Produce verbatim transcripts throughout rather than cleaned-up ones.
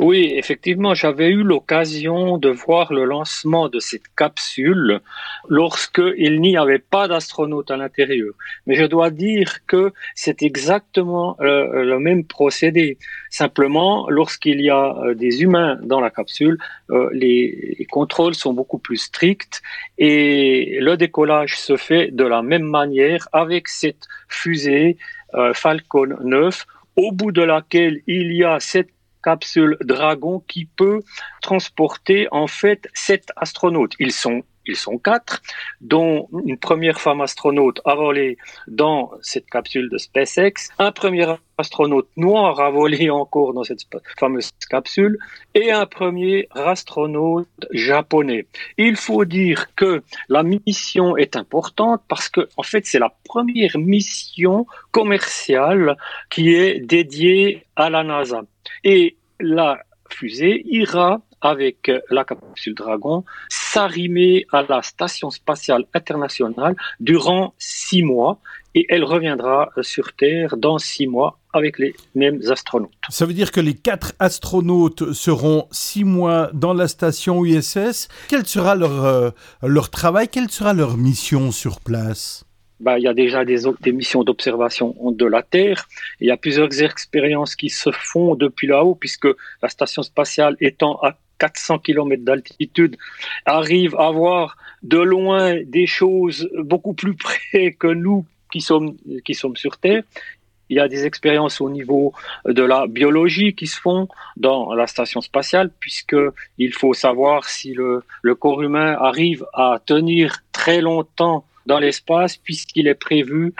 Oui, effectivement, j'avais eu l'occasion de voir le lancement de cette capsule lorsqu'il n'y avait pas d'astronaute à l'intérieur. Mais je dois dire que c'est exactement euh, le même procédé. Simplement, lorsqu'il y a euh, des humains dans la capsule, euh, les, les contrôles sont beaucoup plus stricts et le décollage se fait de la même manière avec cette fusée euh, Falcon neuf, au bout de laquelle il y a cette capsule Dragon qui peut transporter en fait sept astronautes. Ils sont ils sont quatre, dont une première femme astronaute a volé dans cette capsule de SpaceX, un premier astronaute noir a volé encore dans cette fameuse capsule, et un premier astronaute japonais. Il faut dire que la mission est importante parce que, en fait, c'est la première mission commerciale qui est dédiée à la NASA. Et la fusée ira avec la capsule Dragon s'arrimer à la Station spatiale internationale durant six mois et elle reviendra sur Terre dans six mois avec les mêmes astronautes. Ça veut dire que les quatre astronautes seront six mois dans la station I S S. Quel sera leur, euh, leur travail? Quelle sera leur mission sur place? Ben, il y a déjà des, des missions d'observation de la Terre. Il y a plusieurs expériences qui se font depuis là-haut, puisque la station spatiale étant à quatre cents kilomètres d'altitude, arrive à voir de loin des choses beaucoup plus près que nous qui sommes, qui sommes sur Terre. Il y a des expériences au niveau de la biologie qui se font dans la station spatiale, puisqu'il faut savoir si le, le corps humain arrive à tenir très longtemps dans l'espace, puisqu'il est prévu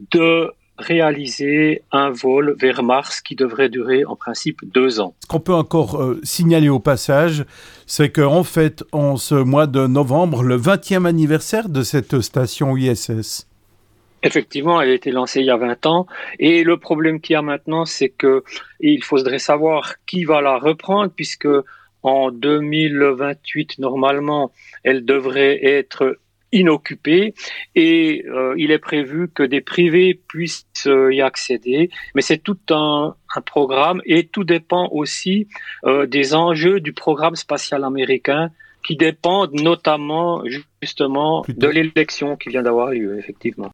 de réaliser un vol vers Mars qui devrait durer en principe deux ans. Ce qu'on peut encore euh, signaler au passage, c'est qu'en fait, en ce mois de novembre, le vingtième anniversaire de cette station I S S. Effectivement, elle a été lancée il y a vingt ans et le problème qu'il y a maintenant, c'est que il faudrait savoir qui va la reprendre, puisque en deux mille vingt-huit, normalement, elle devrait être inoccupée et euh, il est prévu que des privés puissent euh, y accéder, mais c'est tout un, un programme et tout dépend aussi euh, des enjeux du programme spatial américain qui dépendent notamment justement Plutôt. de l'élection qui vient d'avoir lieu, effectivement.